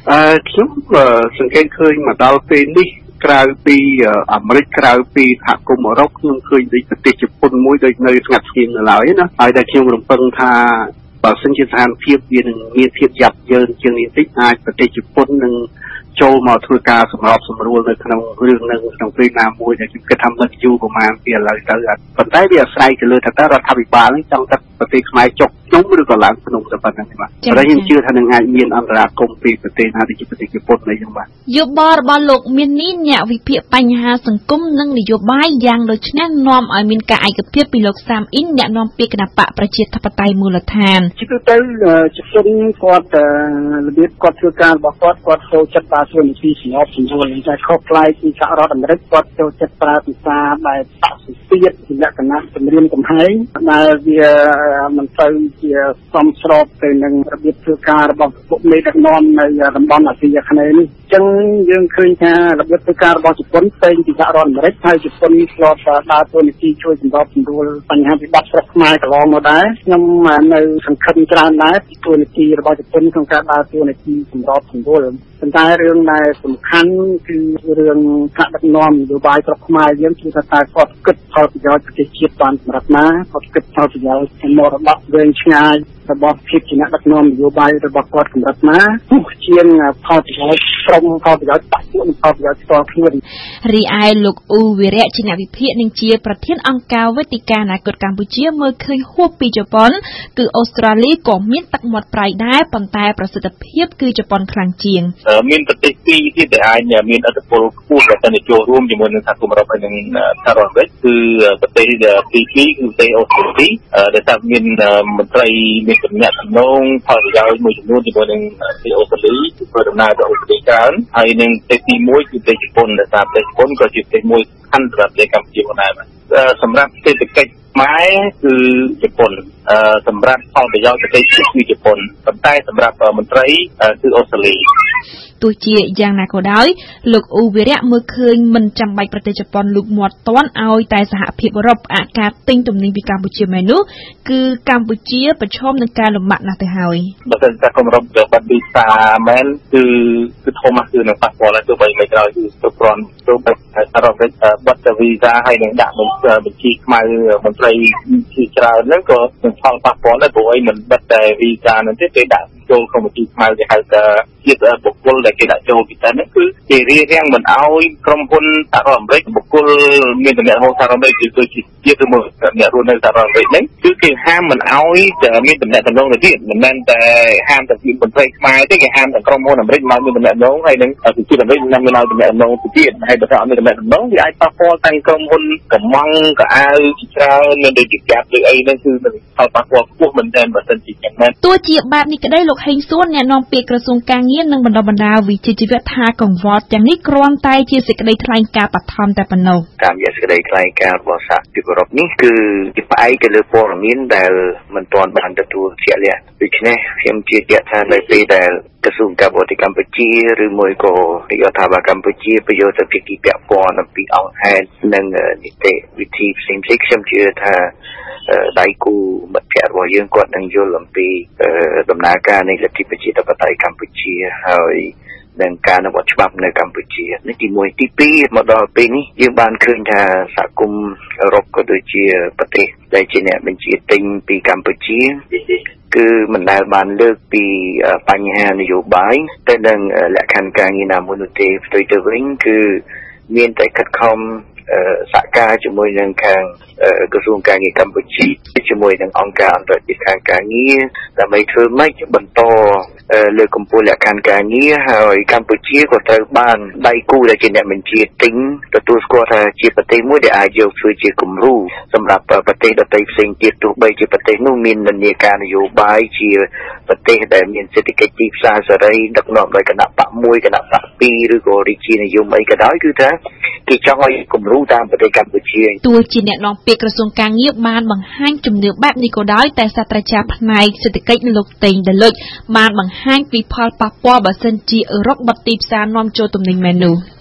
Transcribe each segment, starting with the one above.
ខ្ញុំសង្កេតឃើញមកដល់ពេលនេះក្រៅពីអាមេរិកក្រៅពីសហគមន៍អឺរ៉ុបខ្ញុំឃើញដូចប្រទេសជប៉ុនមួយដូចនៅស្ងាត់ស្ងៀមនៅឡើយណាហើយតែខ្ញុំរំពឹងថាបើសិនជាស្ថានភាពវានឹងមានភាពយ៉ាប់យ៉ឺនជាងនេះតិចអាចប្រទេសជប៉ុននឹងចូលមកធ្វើការសម្របសម្រួលនៅក្នុងរឿងនឹងក្នុងពេលណាមួយដែលខ្ញុំគិតថាមិនយូរប្រហែលពីឥឡូវទៅប៉ុន្តែវាអាស្រ័យទៅលើថាតើរដ្ឋាភិបាលនឹងចង់តែប្រទេសខ្មែរចុកខ្ញុំឬក៏ឡើងភ្នំតែប៉ុណ្ណឹងទេបាទតែខ្ញុំជឿថានឹងអាចមានអន្តរាគមន៍ពីប្រទេសណាដូចជាប្រទេសជប៉ុនអីចឹងបាទយោបល់របស់លោកមាននេះអ្នកវិភាគបញ្ហាសង្គមនិងនយោបាយយ៉ាងដូចនេះនាំឲ្យមានការឯកភាពពីលោកសាមអ៊ីនអ្នកនាំពាក្យគណបកប្រជាធិបតេយ្យមូលដ្ឋានជាទូទៅជប៉ុនគាត់របៀបគាត់ធ្វើការរបស់គាត់ចូលចិត្តប្រើសួននីតិសម្របសម្រួលតែខុសប្លែកពីសហរដ្ឋអាមេរិកគាត់ចូលចិត្តប្រើភាសាបែបបកសុទៀតជាលក្ខណៈជំរាមកំហែងដែលវាមិនទៅជាសមស្របទៅនឹងរបៀបធ្វើការរបស់ពួកមេដឹកនាំនៅតំបន់អាស៊ីអាគ្នេយ៍នេះអញ្ចឹងយើងឃើញថារបៀបធ្វើការរបស់ជប៉ុនផ្សេងពីសហរដ្ឋអាមេរិកហើយជប៉ុនធ្លាប់ដើរតួនាទីជួយសម្របសម្រួលបញ្ហាវិបត្តិស្រុកខ្មែរកន្លងមកដែរខ្ញុំនៅសង្ឃឹមច្រើនដែរពីតួនាទីរបស់ជប៉ុនក្នុងការដើរតួនាទីសម្របសម្រួលប៉ុន្តែរឿងដែលសំខាន់គឺរឿងថ្នាក់ដឹកនាំនយោបាយស្រុកខ្មែរយើងគឺថាតើគាត់គិតផលប្រយោជន៍ប្រទេសជាតិបានសម្រាប់ណាគាត់គិតផលប្រយោជន៍មរតកវែងឆ្ងាយរបស់ភាពជាអ្នកដឹកនាំនយោបាយរបស់គាត់កម្រិតណាជាងផលប្រយោជន៍ក្រុមផលប្រយោជន៍បច្ចុប្បន្នផលប្រយោជន៍ផ្ទាល់ខ្លួនរីឯលោកអ៊ូវីរៈជាអ្នកវិភាគនិងជាប្រធានអង្គការវេទិកាអនាគតកម្ពុជាមើលឃើញហួសពីជប៉ុនគឺអូស្ត្រាលីក៏មានទឹកមាត់ប្រៃដែរប៉ុន្តែប្រសិទ្ធភាពគឺជប៉ុនខ្លាំងជាងមានប្រទេសពីរទៀតដែលអាចមានឥទ្ធិពលខ្ពស់ដែលទៅចូលរួមជាមួយនឹងសហគមន៍អឺរ៉ុបហើយនិងសហរដ្ឋអាមេរិកគឺប្រទេសទី2គឺប្រទេសអូស្ត្រាលីដែលថាមានមន្ត្រីមានទំនាក់ទំនងផលប្រយោជន៍មួយចំនួនជាមួយនឹងប្រទេសអូស្ត្រាលីគឺធ្វើដំណើរទៅអូស្ត្រាលីច្រើនហើយនឹងប្រទេសទី1គឺប្រទេសជប៉ុនដែលថាប្រទេសជប៉ុនក៏ជាប្រទេសមួយសំខាន់សម្រាប់ប្រទេសកម្ពុជាផងដែរសម្រាប់សេដ្ឋកិច្ចខ្មែរគឺជប៉ុនសម្រាប់ផលប្រយោជន៍ប្រទេសជាតិគឺជប៉ុនប៉ុន្តែសម្រាប់មន្ត្រីគឺអូស្ត្រាលីទោះជាយ៉ាងណាក៏ដោយលោកអ៊ូវីរៈមើលឃើញមិនចាំបាច់ប្រទេសជប៉ុនលូកមាត់ទាន់ឲ្យតែសហភាពអឺរ៉ុបផ្អាកការទិញទំនិញពីកម្ពុជាមែននោះគឺកម្ពុជាប្រឈមនឹងការលំបាកណាស់ទៅហើយបើសិនតែកម្រិតបាត់វីសាមែនគឺធំគឺនឹងប៉ះពាល់ទៅបីមិនក្រោយគឺគ្រប់គ្រាន់ទៅសហរដ្ឋអាមេរិកបាត់វីសាហើយនឹងដាក់បញ្ជីខ្មៅមន្ត្រីជាច្រើនហ្នឹងក៏នឹងផលប៉ះពាល់ដែរព្រោះអីមិនបាត់តែវីសាហ្នឹងទេគេដាក់ចូលក្នុងបញ្ជីខ្មៅគេហៅថាជាតិបុគ្គលដែលគេដាក់ចូលពីតែហ្នឹងគឺគេរៀបរៀងមិនអោយក្រុមហ៊ុនសហរដ្ឋអាមេរិកបុគ្គលមានតំណែងសហរដ្ឋអាមេរិកគឺជាជាតិឬមួយអ្នករស់នៅសហរដ្ឋអាមេរិកហ្នឹងគឺគេហាមមិនអោយតែមានតំណែងទៅទៀតមិនមែនតែហាមតែពីមន្ត្រីខ្មែរទេគេហាមតែក្រុមហ៊ុនអាមេរិកមកមានតំណែងហើយនឹងប្រជាអាមេរិកនឹងមានតំណែងទៅទៀតហើយបើថាអត់មានតំណែងវាអាចប៉ះពាល់ទាំងក្រុមហ៊ុនកំងកៅអៅជាច្រើនមានដូចជាកាប់ឬអីហ្នឹងគឺនឹងផលប៉ះពាល់ខ្ពស់មែនទែនបើសិនជាយ៉ាងណាទោះជាបែបនេះក្តីលោកហេងសួនអ្នកនាំពាក្យក្រសួងការងារនិងបណ្ដុះបណ្ដាលវិជ្ជាជីវៈថាកង្វល់ទាំងនេះគ្រាន់តែជាសេចក្តីថ្លែងការណ៍បឋមតែប៉ុណ្ណោះតាមរយៈសេចក្តីថ្លែងការណ៍របស់សហភាពអឺរ៉ុបនេះគឺជាផ្អែកទៅលើព័ត៌មានដែលមិនទាន់បានទទួលជាក់លាក់ដូច្នេះខ្ញុំជឿជាក់ថានៅពេលដែលក្រសួងការបរទេសកម្ពុជាឬមួយក៏រាជរដ្ឋាភិបាលកម្ពុជាប្រយោជន៍ទៅភាគីពាក់ព័ន្ធអំពីអង្គហេតុនិងនីតិវិធីផ្សេងៗខ្ញុំជឿថាដៃគូមិត្តភ័ក្តិរបស់យើងគាត់នឹងយល់អំពីដំណើរការនៃលទ្ធិប្រជាធិបតេយ្យកម្ពុជាហើយនិងការអនុវត្តច្បាប់នៅកម្ពុជានេះទី1ទី2មកដល់ពេលនេះយើងបានឃើញថាសហគមន៍អឺរ៉ុបក៏ដូចជាប្រទេសដែលជាអ្នកបញ្ជាទិញពីកម្ពុជាគឺមិនដែលបានលើកពីបញ្ហានយោបាយទៅនឹងលក្ខខណ្ឌការងារណាមួយនោះទេផ្ទុយទៅវិញគឺមានតែខិតខំសហការជាមួយនឹងខាងក្រសួងការងារកម្ពុជាជាមួយនឹងអង្គការអន្តរជាតិខាងការងារដើម្បីធ្វើម៉េចបន្តលើកកម្ពស់លក្ខខណ្ឌការងារហើយកម្ពុជាក៏ត្រូវបានដៃគូដែលជាអ្នកបញ្ជាទិញទទួលស្គាល់ថាជាប្រទេសមួយដែលអាចយកធ្វើជាគំរូសម្រាប់ប្រទេសដទៃផ្សេងទៀតទោះបីជាប្រទេសនោះមាននិន្នាការនយោបាយជាប្រទេសដែលមានសេដ្ឋកិច្ចទីផ្សារសេរីដឹកនាំដោយគណៈបក1គណៈបក2ឬក៏រាជានិយមអីក៏ដោយគឺថាគេចង់ឲ្យគំរូតាមប្រទេសកម្ពុជាទោះជាអ្នកនាំពាក្យក្រសួងការងារបានបង្ហាញជំនឿបែបនេះក៏ដោយតែសាស្ត្រាចារ្យផ្នែកសេដ្ឋកិច្ចលោកតេងដលុចបានបង្ហាញពីផលប៉ះពាល់បើសិនជាអឺរ៉ុបបិទទីផ្សារនាំចូលទំនិញមែននោះ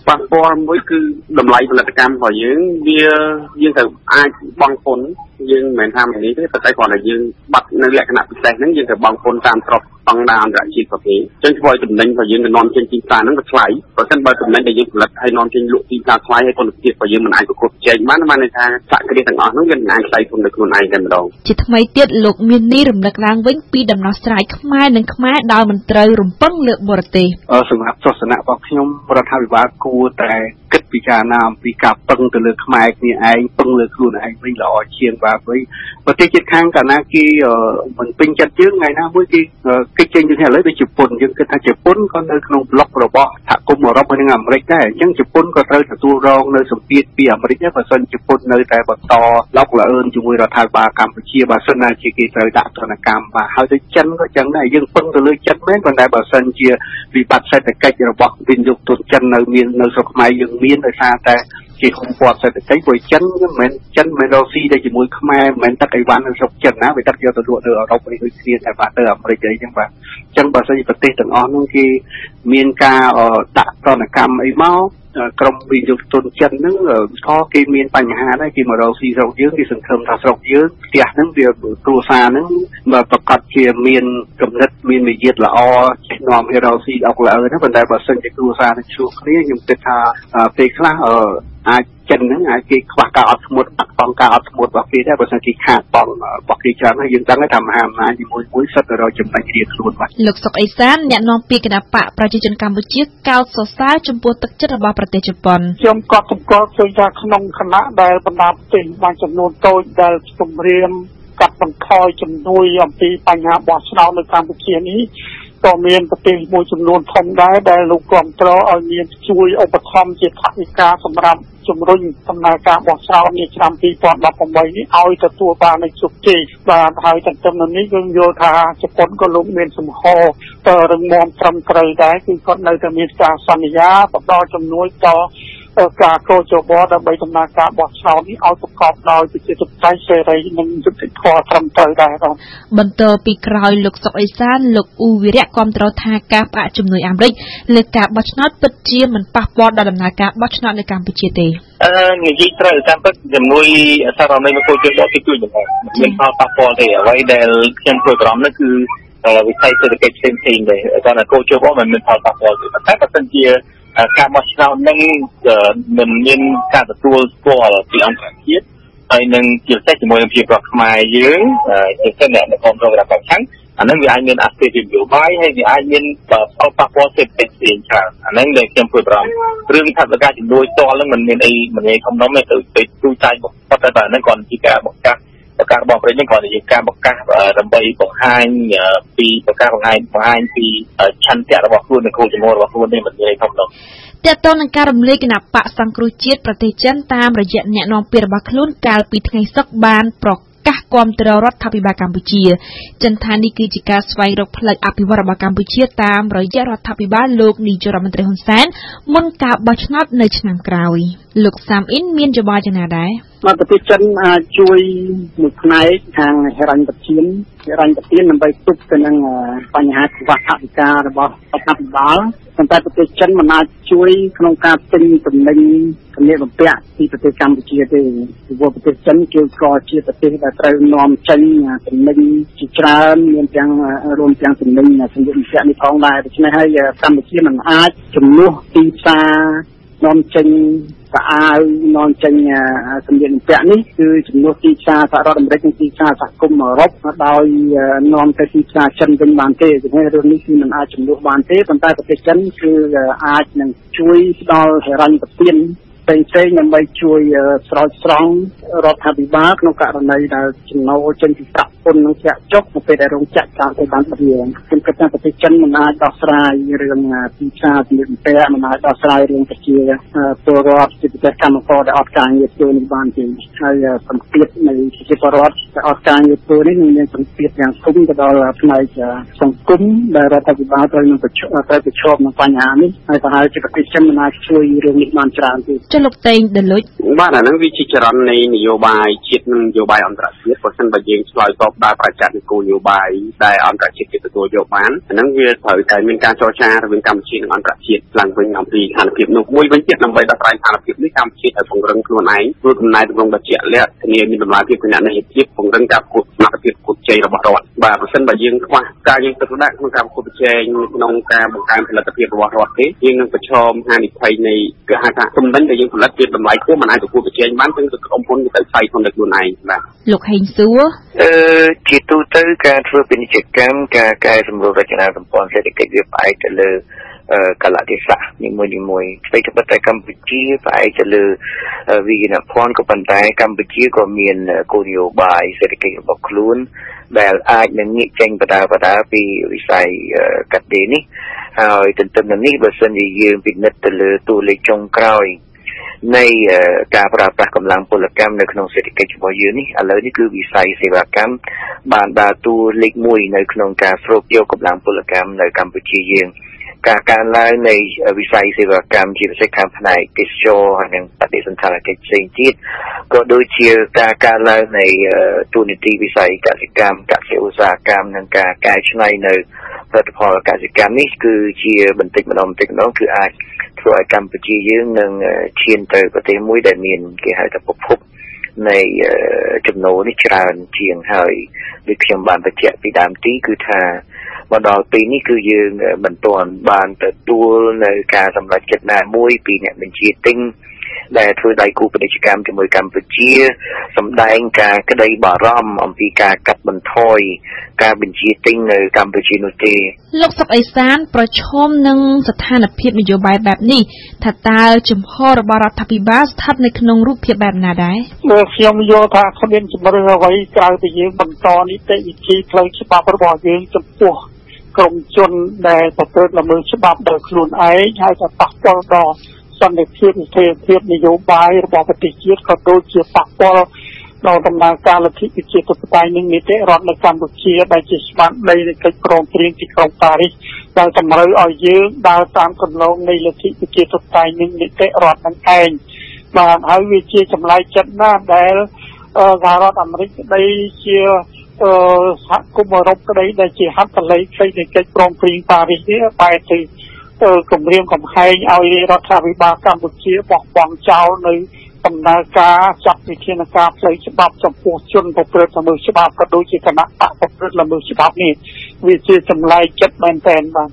ប៉ះពាល់មួយគឺតម្លៃផលិតកម្មរបស់យើងយើងត្រូវអាចបង់ពន្ធយើងមិនមែនថាមិននេះទេតែគ្រាន់តែយើងបាត់នៅលក្ខណៈពិសេសហ្នឹងយើងត្រូវបង់ពន្ធតាមស្រុកស្តង់ដារអន្តរជាតិប្រភេទអញ្ចឹងធ្វើឲ្យចំណេញរបស់យើងទៅនាំចេញទីផ្សារហ្នឹងវាថ្លៃបើមិនបើចំណេញដែលយើងផលិតឲ្យនាំចេញលក់ទីផ្សារថ្លៃហើយគុណភាពរបស់យើងមិនអាចប្រកួតប្រជែងបានន័យថាសហគ្រាសទាំងអស់ហ្នឹងយើងមិនអាចខ្ចីទុនដោយខ្លួនឯងតែម្ដងជាថ្មីទៀតលោកមាននេះរំលឹកឡើងវិញពីដំណោះស្រាយខ្មែរនិងខ្មែរដោយមិនត្រូវរំពឹងលើបរទេសសម្រាប់ទស្សនៈរបស់ខ្ញុំរដ្ឋាភិបាលគួរតែគិតពិចារណាអំពីការពឹងទៅលើខ្មែរគ្នាឯងពឹងលើខ្លួនឯងវិញល្អជាងបាទវិញប្រទេសជិតខាងកាលណាគេមិនពេញចិត្តយើងថ្ងៃណាមួយគេចេញទៅឥឡូវដូចជប៉ុនយើងគិតថាជប៉ុនក៏នៅក្នុងប្លុករបស់សហគមន៍អឺរ៉ុបហើយនិងអាមេរិកដែរអញ្ចឹងជប៉ុនក៏ត្រូវទទួលរងនៅសម្ពាធពីអាមេរិកដែរបើសិនជប៉ុននៅតែបន្តឡុកល្អឿនជាមួយរដ្ឋាភិបាលកម្ពុជាបើសិនណាជាគេត្រូវដាក់ទណ្ឌកម្មបាទហើយទៅចិនក៏ចឹងដែរយើងពឹងទៅលើចិនមែនប៉ុន្តែបើសិនជាវិបត្តិសេដ្ឋកិច្ចរបស់វិនិយោគទុនចិននៅស្រុកខ្មែរយើងមានដោយសារតែជាគុំព័ទ្ធសេដ្ឋកិច្ចព្រោះចិនមិនរកស៊ីតែជាមួយខ្មែរមិនមែនទឹកអីវ៉ាន់នៅស្រុកចិនណាវាទឹកយកទៅលក់នៅអឺរ៉ុបនេះដូចគ្នាតែបាទទៅអាមេរិកអីចឹងបាទអញ្ចឹងបើសិនជាប្រទេសទាំងអស់នោះគេមានការដាក់ទណ្ឌកម្មអីមកក្រុមវិនិយោគទុនចិនហ្នឹងក៏គេមានបញ្ហាដែរគេមករកស៊ីស្រុកយើងគេសង្ឃឹមថាស្រុកយើងផ្ទះហ្នឹងវាគ្រួសារហ្នឹងបើប្រកាសជាមានគំនិតមានវិយាទល្អនាំឲ្យរកស៊ីអុកល្អហ្នឹងប៉ុន្តែបើសិនជាគ្រួសារនឹងជួបគ្នាខ្ញុំគិតថាពេលខ្លះអាចចិនហ្នឹងអាចគេខ្វះការអត់ធ្មត់បាត់បង់ការអត់ធ្មត់របស់គេដែរបើសិនគេខាតបង់របស់គេច្រើនហើយយើងដឹងថាមហាអំណាចមួយសិតទៅរកចំណេញរៀងខ្លួនបាទលោកសុកអេសានអ្នកនាំពាក្យគណបកប្រជាជនកម្ពុជាកោតសរសើរចំពោះទឹកចិត្តរបស់ប្រទេសជប៉ុនខ្ញុំក៏សម្គាល់ឃើញថាក្នុងគណៈដែលបណ្ដាប្រទេសបានចំនួនតូចដែលគម្រាមកាត់បន្ថយជំនួយអំពីបញ្ហាបោះឆ្នោតនៅកម្ពុជានេះក៏មានប្រទេសមួយចំនួនធំដែរដែលលោកគ្រប់គ្រងឲ្យមានជួយឧបត្ថម្ភជាថវិកាសម្រាប់ជំរុញដំណើរការបោះឆ្នោតនាឆ្នាំ2018នេះឲ្យទទួលបាននូវជោគជ័យបាទហើយទន្ទឹមនឹងនេះយើងយល់ថាជប៉ុនក៏លោកមានសំហររឹងមាំត្រឹមត្រូវដែរគឺគាត់នៅតែមានការសន្យាផ្ដល់ជំនួយដល់ការកោជបដើម្បីដំណើរការបោះឆ្នោតនេះឲ្យប្រកបដោយប្រជាធិបតេយ្យសេរីនិងយុត្តិធម៌ត្រឹមត្រូវដែរបាទបន្តពីក្រោយលោកសុកអេសានលោកអ៊ូវីរៈគាំទ្រថាការផ្អាកជំនួយអាមេរិកលើការបោះឆ្នោតពិតជាមិនប៉ះពាល់ដល់ដំណើរការបោះឆ្នោតនៅកម្ពុជាទេនិយាយត្រូវតាមពិតជំនួយសាររដ្ឋនៃកោជបគេជួយមិនមានផលប៉ះពាល់ទេអ្វីដែលខ្ញុំព្រួយបារម្ភនោះគឺវិស័យសេដ្ឋកិច្ចផ្សេងៗដែរគាត់ថាកោជបមិនមានផលប៉ះពាល់ទេតែបើសិនជាការបោះឆ្នោតនឹងមិនមានការទទួលស្គាល់ពីអង្គការជាតិហើយនឹងជាពិសេសជាមួយនឹងភាពរដ្ឋខ្មែរយើងជាពិសេសអ្នកនគរបាលរដ្ឋប្រចាំអានឹងវាអាចមានអាស្ពេតនយោបាយហើយវាអាចមានផលប៉ះពាល់សេដ្ឋកិច្ចផ្សេងច្រើនអានឹងដែលខ្ញុំព្រួយបារម្ភរឿងថាវិការជំនួយតលនឹងមិនមានអីមិនងាយធំដុំទេទៅទូចចាយបំផុតតែអានឹងគាត់ជាការបង្កើតប្រកាសរបស់ប្រទេសនេះគាត់និយាយការបង្កាសដើម្បីបង្ហាញពីប្រកាសបង្ហាញពីឆន្ទៈរបស់ខ្លួននិងគោលជំហររបស់ខ្លួននេះមិនងាយធំដុំតើតើនឹងការរំលែកគណៈបកសង្គ្រោះជាតិប្រទេសចិនតាមរយៈអ្នកនាំពាក្យរបស់ខ្លួនកាលពីថ្ងៃសុក្របានប្រកាសគាំទ្ររដ្ឋាភិបាលកម្ពុជាចិនថានេះគឺជាការស្វែងរកផ្លូវអភិវឌ្ឍរបស់កម្ពុជាតាមរយៈរដ្ឋាភិបាលលោកនាយករដ្ឋមន្ត្រីហ៊ុនសែនមុនការបោះឆ្នោតនៅឆ្នាំក្រោយលោកសាមអ៊ីនមានយោបល់យ៉ាងណាដែរប្រទេសចិនអាចជួយមួយផ្នែកខាងហិរញ្ញប្បទានដើម្បីទប់ទៅនឹងបញ្ហាខ្វះថវិការបស់រដ្ឋាភិបាលប៉ុន្តែប្រទេសចិនមិនអាចជួយក្នុងការទិញទំនិញសម្លៀកបំពាក់ពីប្រទេសកម្ពុជាទេពីព្រោះប្រទេសចិនគឺក៏ជាប្រទេសដែលត្រូវនាំចេញទំនិញជាច្រើនមានទាំងរួមទាំងទំនិញសម្លៀកបំពាក់នេះផងដែរដូច្នេះហើយកម្ពុជាមិនអាចជំនួសទីផ្សារនាំចេញអាវនាំចេញសម្លៀកបំពាក់នេះគឺចំនួនទីផ្សារសហរដ្ឋអាមេរិកនិងទីផ្សារសហគមន៍អឺរ៉ុបដោយនាំទៅទីផ្សារចិនវិញបានទេដូច្នេះរឿងនេះគឺមិនអាចជំនួសបានទេប៉ុន្តែប្រទេសចិនគឺអាចនឹងជួយផ្ដល់ហិរញ្ញប្បទានផ្សេងៗដើម្បីជួយស្រោចស្រង់រដ្ឋាភិបាលក្នុងករណីដែលចំណូលចេញពីប្រាក់ពន្ធនឹងធ្លាក់ចុះនៅពេលដែលរោងចក្រតាមទៅបានបរិយាខ្ញុំគិតថាប្រទេសចិនមិនអាចដោះស្រាយរឿងទីផ្សារសម្លៀកបំពាក់មិនអាចដោះស្រាយរឿងប្រជាពលរដ្ឋជាពិសេសកម្មករដែលអត់ការងារធ្វើនេះបានទេហើយសម្ពាធនៃប្រជាពលរដ្ឋដែលអត់ការងារធ្វើនេះនឹងមានសម្ពាធយ៉ាងធំទៅដល់ផ្នែកសង្គមដែលរដ្ឋាភិបាលត្រូវប្រឈមនឹងបញ្ហានេះហើយប្រហែលជាប្រទេសចិនមិនអាចជួយរឿងនេះបានច្រើនទេចុះលោកតេងដលុចបាទអាហ្នឹងវាជាចរន្តនៃនយោបាយជាតិនិងនយោបាយអន្តរជាតិបើសិនបើយើងឆ្លើយតបដល់ប្រជាជនគោលនយោបាយដែលអន្តរជាតិគេទទួលយកបានអាហ្នឹងវាត្រូវតែមានការចរចារវាងកម្ពុជានិងអន្តរជាតិឡើងវិញអំពីស្ថានភាពនោះមួយវិញទៀតដើម្បីដោះស្រាយស្ថានភាពនេះកម្ពុជាត្រូវពង្រឹងខ្លួនឯងធ្វើកំណែទម្រង់ដ៏ជាក់លាក់ធានាមានតម្លាភាពគណនេយ្យភាពពង្រឹងការប្រកួតសមត្ថភាពប្រកួតប្រជែងរបស់រដ្ឋបាទបើសិនបើយើងខ្វះការយើងទឹកដាក់ក្នុងការប្រកួតប្រជែងក្នុងការបង្កើនផលិតភាពរបស់រដ្ឋទេយើងនឹងប្រឈមហានិភ័យនៃគេហៅថាទំនិញដែលយើងផលិតវាតម្លៃខ្ពស់មិនអាចប្រកួតប្រជែងបានទាំងទៅក្រុមហ៊ុនទៅផ្សាយខ្លួនឯងបាទលោកហេងសួរជាទូទៅការធ្វើពាណិជ្ជកម្មការកែសម្រួលរចនាសម្ព័ន្ធសេដ្ឋកិច្ចវាផ្អែកទៅលើកលៈទេសៈនីមួយៗស្ដីទៅតែកម្ពុជាផ្អែកទៅលើវិញ្ញាណភ័ណ្ឌក៏ប៉ុន្តែកម្ពុជាក៏មានគោលនយោបាយសេដ្ឋកិច្ចរបស់ខ្លួនដែលអាចនឹងងាកចេញបដាពីវិស័យកាត់ដេរនេះហើយទន្ទឹមនឹងនេះបើសិនជាយើងពិនិត្យទៅលើតួលេខចុងក្រោយនៃការប្រើប្រាស់កម្លាំងពលកម្មនៅក្នុងសេដ្ឋកិច្ចរបស់យើងនេះឥឡូវនេះគឺវិស័យសេវាកម្មបានដើរតួលេខ1នៅក្នុងការស្រូបយកកម្លាំងពលកម្មនៅកម្ពុជាយើងការកើនឡើងនៃវិស័យសេវាកម្មជាពិសេសខាងផ្នែកទេសចរណ៍ហើយនិងបដិសណ្ឋារកិច្ចផ្សេងទៀតក៏ដូចជាការកើនឡើងនៃទូនីតិវិស័យកសិកម្មកសិឧស្សាហកម្មនិងការកែច្នៃនៅផលិតផលកសិកម្មនេះគឺជាបន្តិចម្ដងគឺអាចធ្វើឲ្យកម្ពុជាយើងនឹងឈានទៅប្រទេសមួយដែលមានគេហៅថាប្រភពនៃចំណូលនេះច្រើនជាងហើយដូចខ្ញុំបានបញ្ជាក់ពីដើមទីគឺថាមកដល់ពេលនេះគឺយើងមិនទាន់បានទទួលនៅការសម្រេចចិត្តណាមួយពីអ្នកបញ្ជាទិញដែលធ្វើដៃគូពាណិជ្ជកម្មជាមួយកម្ពុជាសម្ដែងការក្តីបារម្ភអំពីការកាត់បន្ថយការបញ្ជាទិញនៅកម្ពុជានោះទេលោកសុកអេសានប្រឈមនឹងស្ថានភាពនយោបាយបែបនេះថាតើជំហររបស់រដ្ឋាភិបាលស្ថិតនៅក្នុងរូបភាពបែបណាដែរខ្ញុំយល់ថាគ្មានជំរឿនអ្វីក្រៅពីយើងបន្តនីតិវិធីផ្លូវច្បាប់របស់យើងចំពោះក្រុមជនដែលប្រព្រឹត្តល្មើសច្បាប់ដោយខ្លួនឯងហើយក៏ប៉ះពាល់ដល់សន្តិភាពស្ថិរភាពនយោបាយរបស់ប្រទេសជាតិក៏ដូចជាប៉ះពាល់ដល់ដំណើរការលទ្ធិប្រជាធិបតេយ្យនិងនីតិរដ្ឋនៅកម្ពុជាដែលជាស្មារតីនៃកិច្ចព្រមព្រៀងទីក្រុងប៉ារីសដែលតម្រូវឲ្យយើងដើរតាមគន្លងនៃលទ្ធិប្រជាធិបតេយ្យនិងនីតិរដ្ឋនឹងឯងបាទហើយវាជាចម្លែកចិត្តណាស់ដែលសហរដ្ឋអាមេរិកក្តីជាសហគមន៍អឺរ៉ុបក្តីដែលជាហត្ថលេខីនៃកិច្ចព្រមព្រៀងប៉ារីសនេះបែរទៅគម្រាមកំហែងឲ្យរដ្ឋាភិបាលកម្ពុជាបោះបង់ចោលនៅដំណើរការចាត់វិធានការផ្លូវច្បាប់ចំពោះជនប្រព្រឹត្តល្មើសច្បាប់ក៏ដូចជាគណៈបកប្រព្រឹត្តល្មើសច្បាប់នេះវាជាចម្លែកចិត្តមែនទែនបាទ